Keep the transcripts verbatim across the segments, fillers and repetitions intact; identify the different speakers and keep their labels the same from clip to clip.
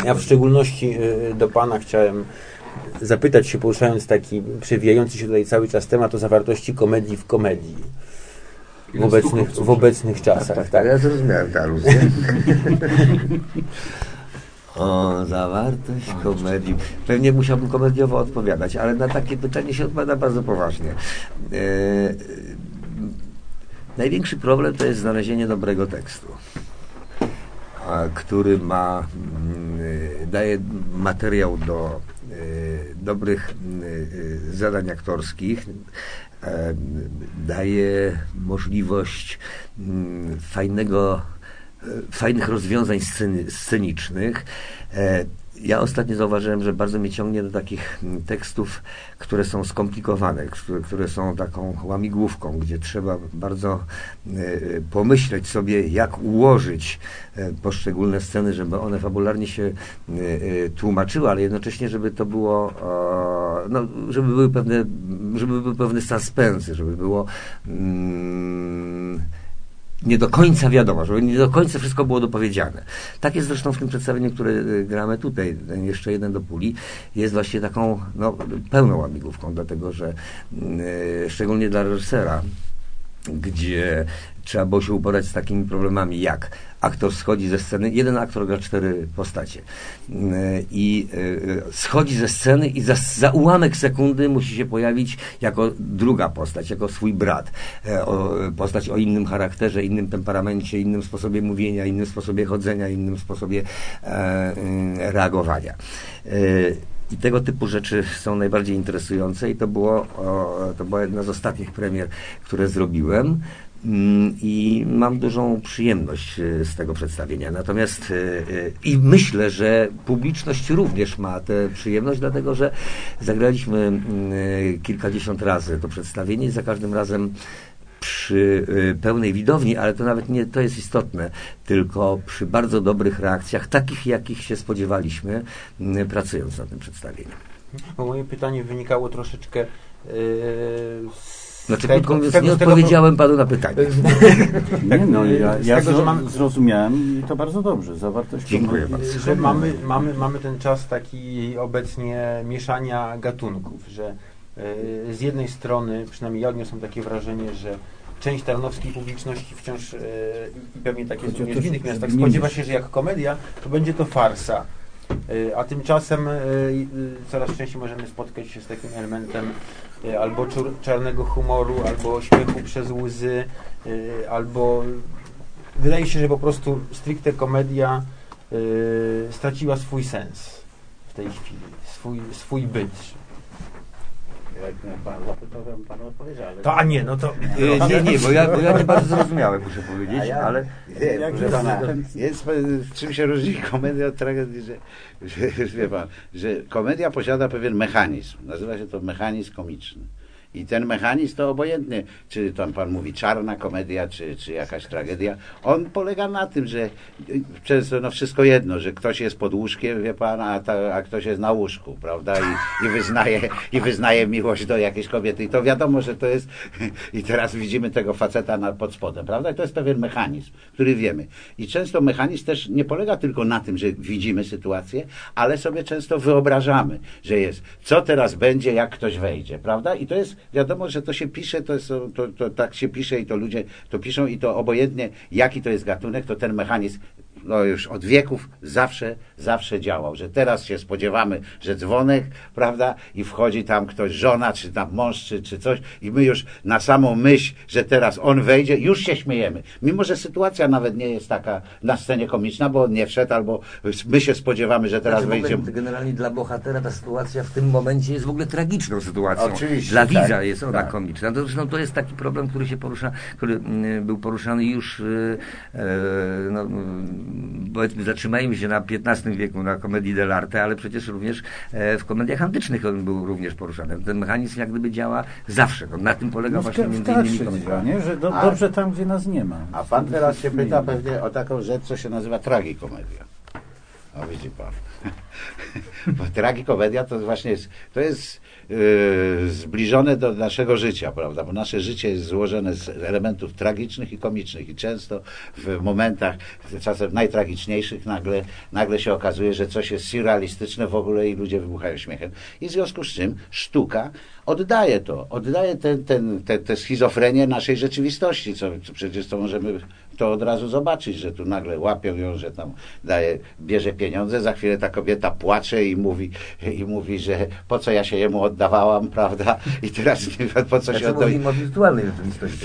Speaker 1: Ja w szczególności do pana chciałem zapytać się, poruszając taki przewijający się tutaj cały czas temat o zawartości komedii w komedii. W obecnych, w obecnych czasach.
Speaker 2: Tak, tak, ja zrozumiałem tę aluzję. O, zawartość komedii. Pewnie musiałbym komediowo odpowiadać, ale na takie pytanie się odpowiada bardzo poważnie. E, największy problem to jest znalezienie dobrego tekstu, a, który ma, m, daje materiał do e, dobrych e, zadań aktorskich, e, daje możliwość m, fajnego fajnych rozwiązań sceny, scenicznych. Ja ostatnio zauważyłem, że bardzo mnie ciągnie do takich tekstów, które są skomplikowane, które, które są taką łamigłówką, gdzie trzeba bardzo pomyśleć sobie, jak ułożyć poszczególne sceny, żeby one fabularnie się tłumaczyły, ale jednocześnie, żeby to było, no, żeby były pewne, żeby były pewne suspensy, żeby było mm, nie do końca wiadomo, żeby nie do końca wszystko było dopowiedziane. Tak jest zresztą w tym przedstawieniu, które gramy tutaj, jeszcze jeden do puli, jest właśnie taką no, pełną łamigłówką, dlatego że yy, szczególnie dla reżysera, gdzie trzeba było się uporać z takimi problemami jak aktor schodzi ze sceny, jeden aktor gra cztery postacie i schodzi ze sceny i za, za ułamek sekundy musi się pojawić jako druga postać, jako swój brat. O, postać o innym charakterze, innym temperamencie, innym sposobie mówienia, innym sposobie chodzenia, innym sposobie e, reagowania. E, I tego typu rzeczy są najbardziej interesujące i to było, o, to była jedna z ostatnich premier, które zrobiłem. I mam dużą przyjemność z tego przedstawienia. Natomiast i myślę, że publiczność również ma tę przyjemność, dlatego że zagraliśmy kilkadziesiąt razy to przedstawienie i za każdym razem przy pełnej widowni, ale to nawet nie to jest istotne, tylko przy bardzo dobrych reakcjach, takich jakich się spodziewaliśmy, pracując nad tym przedstawieniem.
Speaker 1: Bo moje pytanie wynikało troszeczkę yy, z
Speaker 2: Znaczy, krótko mówiąc, nie odpowiedziałem panu na pytanie.
Speaker 3: Nie, no, ja, ja tego, mam... zrozumiałem i to bardzo dobrze. Zawartość.
Speaker 2: Dziękuję bardzo.
Speaker 1: Że mamy, mamy, mamy ten czas taki obecnie mieszania gatunków, że y, z jednej strony, przynajmniej ja odniosłem takie wrażenie, że część tarnowskiej publiczności wciąż y, i pewnie tak jest również w innych miastach spodziewa się, że jak komedia, to będzie to farsa. Y, a tymczasem y, y, coraz częściej możemy spotkać się z takim elementem albo czarnego humoru, albo śmiechu przez łzy, yy, albo wydaje się, że po prostu stricte komedia yy, straciła swój sens w tej chwili, swój, swój byt.
Speaker 4: Jak pan zapytał, to bym panu odpowiedział. Ale...
Speaker 1: To, a nie, no to...
Speaker 2: Nie, nie, nie, bo ja, bo ja nie bardzo zrozumiałem, muszę powiedzieć,
Speaker 4: ja,
Speaker 2: ale...
Speaker 4: Nie, jak jest, pana, jest, czym się różni komedia od tragedii, że, że, wie pan, że komedia posiada pewien mechanizm. Nazywa się to mechanizm komiczny. I ten mechanizm to obojętnie, czy tam pan mówi czarna komedia, czy, czy jakaś tragedia, on polega na tym, że często no wszystko jedno, że ktoś jest pod łóżkiem, wie pan, a, ta, a ktoś jest na łóżku, prawda, i, i, wyznaje, i wyznaje miłość do jakiejś kobiety. I to wiadomo, że to jest, i teraz widzimy tego faceta na, pod spodem, prawda, i to jest pewien mechanizm, który wiemy. I często mechanizm też nie polega tylko na tym, że widzimy sytuację, ale sobie często wyobrażamy, że jest, co teraz będzie, jak ktoś wejdzie, prawda, i to jest wiadomo, że to się pisze, to, jest, to, to tak się pisze i to ludzie to piszą i to obojętnie jaki to jest gatunek, to ten mechanizm no już od wieków zawsze, zawsze działał, że teraz się spodziewamy, że dzwonek, prawda, i wchodzi tam ktoś, żona, czy tam mąż, czy, czy coś i my już na samą myśl, że teraz on wejdzie, już się śmiejemy. Mimo, że sytuacja nawet nie jest taka na scenie komiczna, bo on nie wszedł, albo my się spodziewamy, że teraz
Speaker 2: znaczy,
Speaker 4: wejdzie.
Speaker 2: Generalnie dla bohatera ta sytuacja w tym momencie jest w ogóle tragiczną sytuacją.
Speaker 4: Oczywiście.
Speaker 2: Dla widza
Speaker 4: tak,
Speaker 2: jest ona
Speaker 4: tak.
Speaker 2: komiczna. To, zresztą to jest taki problem, który się porusza, który y, był poruszany już y, y, no, powiedzmy, zatrzymajmy się na piętnastym wieku, na komedii dell'arte, ale przecież również e, w komediach antycznych on był również poruszany. Ten mechanizm jak gdyby działa zawsze. No, na tym polega
Speaker 3: no,
Speaker 2: właśnie
Speaker 3: w,
Speaker 2: między
Speaker 3: w
Speaker 2: innymi
Speaker 3: komedia, nie? Że do,
Speaker 4: A,
Speaker 3: dobrze tam, gdzie nas nie ma.
Speaker 4: A pan teraz się pyta pewnie o taką rzecz, co się nazywa tragikomedia. No widzi pan. Bo tragikomedia to właśnie jest, to jest yy, zbliżone do naszego życia, prawda? Bo nasze życie jest złożone z elementów tragicznych i komicznych i często w momentach czasem najtragiczniejszych nagle, nagle się okazuje, że coś jest surrealistyczne w ogóle i ludzie wybuchają śmiechem. I w związku z czym sztuka oddaje to, oddaje ten, ten, te, te schizofrenię naszej rzeczywistości, co, co przecież to możemy to od razu zobaczyć, że tu nagle łapią ją, że tam daje, bierze pieniądze, za chwilę ta kobieta płacze i mówi, i mówi, że po co ja się jemu oddawałam, prawda? I teraz po co
Speaker 2: ja
Speaker 4: się oddaje.
Speaker 2: Mówimy o wirtualnej rzeczywistości.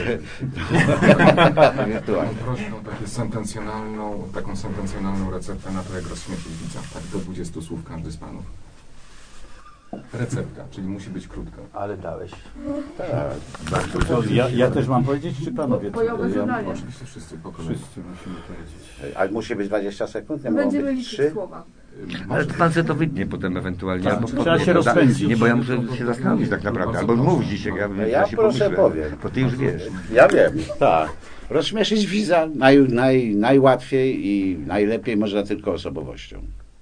Speaker 5: Mam prośbę o takie sentencjonalną, taką sentencjonalną receptę na to, jak rozśmieszyć widza. Tak do dwudziestu słów każdy z panów. Recepta, czyli musi być krótka.
Speaker 1: Ale dałeś.
Speaker 4: Tak.
Speaker 3: To ja, ja też mam powiedzieć, czy panowie?
Speaker 6: Bojowe
Speaker 3: ja,
Speaker 6: zadanie.
Speaker 5: Oczywiście wszyscy po kolei.
Speaker 3: Wszyscy musimy powiedzieć.
Speaker 4: Ale musi być dwadzieścia sekund? Nie
Speaker 6: Będziemy
Speaker 4: mogą być
Speaker 6: liczyć
Speaker 4: trzy?
Speaker 6: słowa.
Speaker 2: Ale to pan sobie to wytnie potem ewentualnie.
Speaker 3: Tak,
Speaker 2: albo
Speaker 3: trzeba
Speaker 2: potem.
Speaker 3: się rozpędzić.
Speaker 2: Nie, bo ja muszę się zastanowić tak naprawdę. Albo mów dzisiaj, ja,
Speaker 4: No
Speaker 2: ja,
Speaker 4: ja
Speaker 2: się
Speaker 4: proszę
Speaker 2: pomyślę.
Speaker 4: powiem.
Speaker 2: Bo ty już wiesz.
Speaker 4: Ja wiem. Tak. Rozśmieszyć widza naj, naj, najłatwiej i najlepiej można tylko osobowością.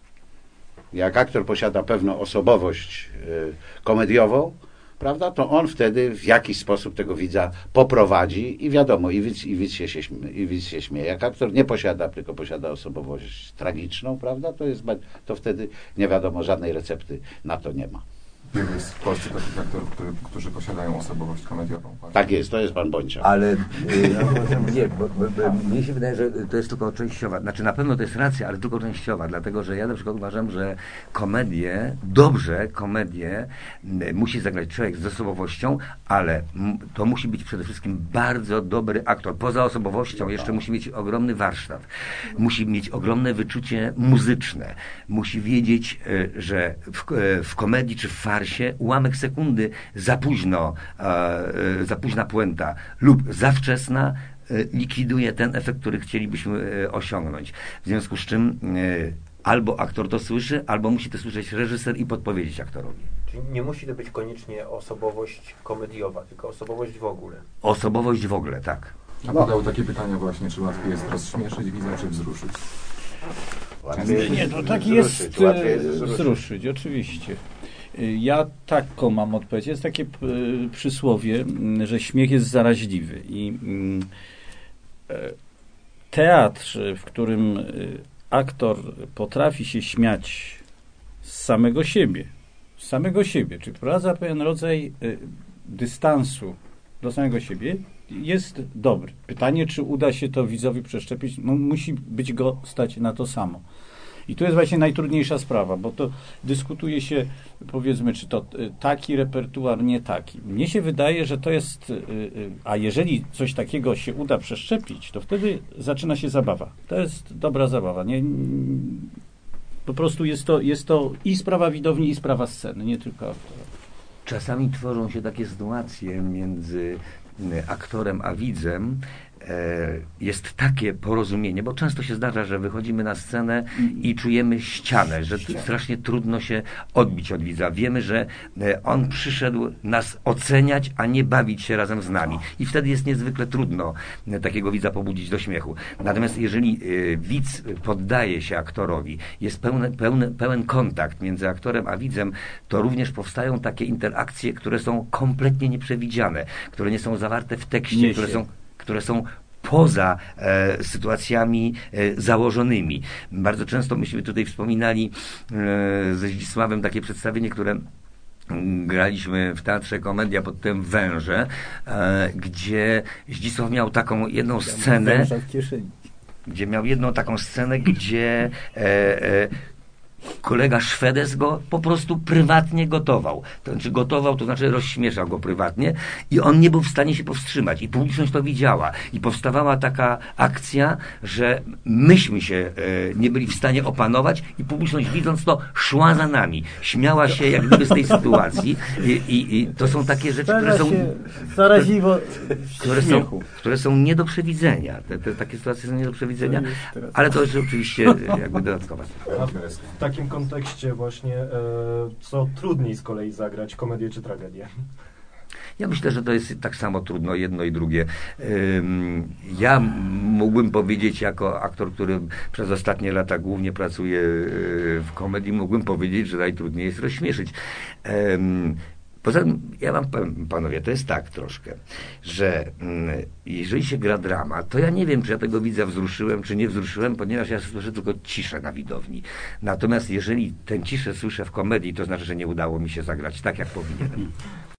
Speaker 4: Jak aktor posiada pewną osobowość y, komediową, prawda, to on wtedy w jakiś sposób tego widza poprowadzi i wiadomo, i widz, i widz, się, się, i widz się śmieje. Jak aktor nie posiada, tylko posiada osobowość tragiczną, prawda, to, jest, to wtedy nie wiadomo, żadnej recepty na to nie ma.
Speaker 5: Wielu jest w Polsce takich aktorów, który, którzy posiadają osobowość komediową. Tak?
Speaker 4: Tak jest, to jest pan Bończak.
Speaker 2: Ale y, nie, bo, bo, bo mnie się wydaje, że to jest tylko częściowa. Znaczy na pewno to jest racja, ale tylko częściowa, dlatego że ja na przykład uważam, że komedię, dobrze komedię y, musi zagrać człowiek z osobowością, ale m, to musi być przede wszystkim bardzo dobry aktor. Poza osobowością jeszcze musi mieć ogromny warsztat. Musi mieć ogromne wyczucie muzyczne. Musi wiedzieć, y, że w, y, w komedii czy w farsie ułamek sekundy za późno, e, za późna puenta lub za wczesna e, likwiduje ten efekt, który chcielibyśmy e, osiągnąć. W związku z czym e, albo aktor to słyszy, albo musi to słyszeć reżyser i podpowiedzieć aktorowi.
Speaker 1: Czyli nie musi to być koniecznie osobowość komediowa, tylko osobowość w ogóle.
Speaker 2: Osobowość w ogóle, tak.
Speaker 5: A padło takie pytania właśnie, czy łatwiej jest rozśmieszyć widza, czy wzruszyć?
Speaker 4: Łatwiej
Speaker 3: Nie, to tak
Speaker 4: wzruszyć,
Speaker 3: jest,
Speaker 4: łatwiej jest
Speaker 3: e,
Speaker 4: wzruszyć.
Speaker 3: wzruszyć, oczywiście. Ja taką mam odpowiedź. Jest takie p, przysłowie, że śmiech jest zaraźliwy i e, teatr, w którym aktor potrafi się śmiać z samego siebie, z samego siebie, czy wprowadza pewien rodzaj e, dystansu do samego siebie, jest dobry. Pytanie, czy uda się to widzowi przeszczepić, no, musi być go stać na to samo. I tu jest właśnie najtrudniejsza sprawa, bo to dyskutuje się, powiedzmy, czy to taki repertuar, nie taki. Mnie się wydaje, że to jest, a jeżeli coś takiego się uda przeszczepić, to wtedy zaczyna się zabawa. To jest dobra zabawa. Nie, po prostu jest to, jest to i sprawa widowni, i sprawa sceny, nie tylko aktora.
Speaker 2: Czasami tworzą się takie sytuacje między aktorem a widzem, jest takie porozumienie, bo często się zdarza, że wychodzimy na scenę i czujemy ścianę, że strasznie trudno się odbić od widza. Wiemy, że on przyszedł nas oceniać, a nie bawić się razem z nami. I wtedy jest niezwykle trudno takiego widza pobudzić do śmiechu. Natomiast jeżeli widz poddaje się aktorowi, jest pełny, pełny, pełen kontakt między aktorem a widzem, to również powstają takie interakcje, które są kompletnie nieprzewidziane, które nie są zawarte w tekście, które są które są poza e, sytuacjami e, założonymi. Bardzo często myśmy tutaj wspominali e, ze Zdzisławem takie przedstawienie, które graliśmy w Teatrze Komedia pod tym Węże, e, gdzie Zdzisław miał taką jedną scenę, gdzie miał jedną taką scenę, gdzie e, e, kolega Szwedes go po prostu prywatnie gotował. To znaczy gotował, to znaczy rozśmieszał go prywatnie i on nie był w stanie się powstrzymać. I publiczność to widziała. I powstawała taka akcja, że myśmy się e, nie byli w stanie opanować i publiczność widząc to szła za nami. Śmiała się jak gdyby z tej sytuacji. I, i, i to są takie rzeczy, które są
Speaker 3: zaraźliwo
Speaker 2: które są, które są nie do przewidzenia. Te, te, takie sytuacje są nie do przewidzenia. Ale to jest oczywiście jakby dodatkowa sprawa.
Speaker 7: W takim kontekście właśnie, e, co trudniej z kolei zagrać, komedię czy tragedię?
Speaker 2: Ja myślę, że to jest tak samo trudno jedno i drugie. Ja mógłbym powiedzieć jako aktor, który przez ostatnie lata głównie pracuje w komedii, mógłbym powiedzieć, że najtrudniej jest rozśmieszyć. Poza tym, ja wam powiem, panowie, to jest tak troszkę, że mm, jeżeli się gra drama, to ja nie wiem, czy ja tego widza wzruszyłem, czy nie wzruszyłem, ponieważ ja słyszę tylko ciszę na widowni. Natomiast jeżeli tę ciszę słyszę w komedii, to znaczy, że nie udało mi się zagrać tak, jak powinienem.